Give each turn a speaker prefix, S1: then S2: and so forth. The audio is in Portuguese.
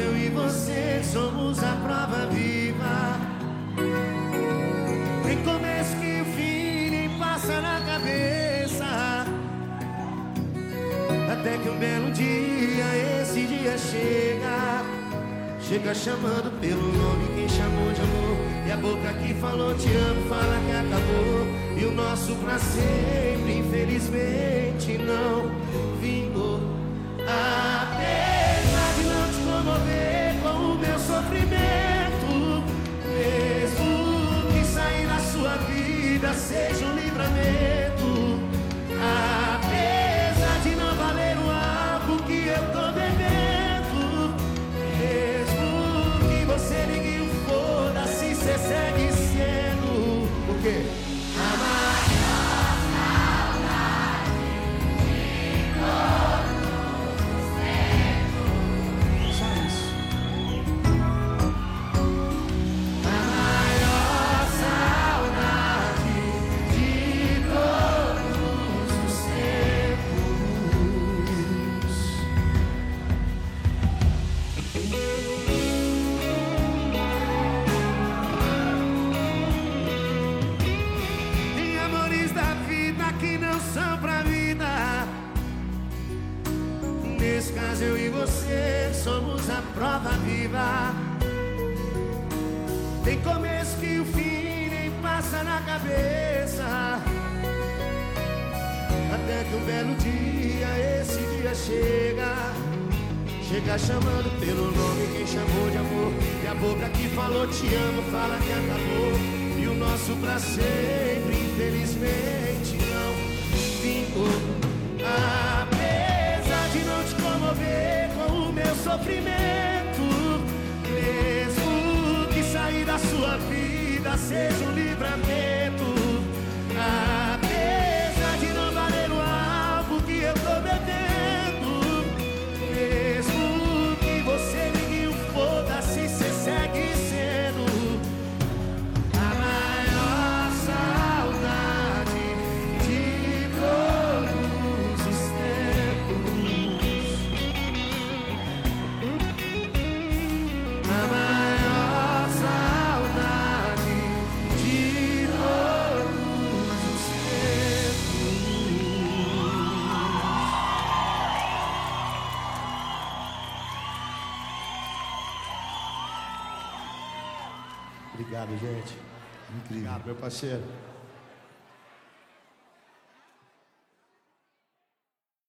S1: eu e você somos a prova viva. Nem começo que o fim nem passa na cabeça. Até que um belo dia, esse dia chega chamando pelo nome quem chamou de amor. E a boca que falou te amo fala que acabou. E o nosso pra sempre infelizmente não vingou. Apesar de não te comover com o meu sofrimento, mesmo que sair da sua vida seja um livramento. Apesar de não valer o álcool que eu tô bebendo, mesmo que você ligue o foda-se, cê segue sendo o quê? A maior saudade de todos os tempos. Só isso. A maior saudade de todos os Tem amores da vida que não são pra vida. Nesse caso eu e você somos a prova viva. Tem começo que o fim nem passa na cabeça. Até que um belo dia, esse dia chega chamando pelo nome quem chamou de amor. E a boca que falou te amo fala que acabou. E o nosso pra sempre infelizmente não vingou. Apesar de não te comover com o meu sofrimento, mesmo que sair da sua vida seja um livramento. Apesar de não valer o álcool que eu tô bebendo, mesmo que você ligue o foda-se, cê segue sendo a maior saudade de todos os tempos. A maior saudade de todos os tempos. Obrigado, gente.
S2: Incrível.
S1: Obrigado, meu parceiro.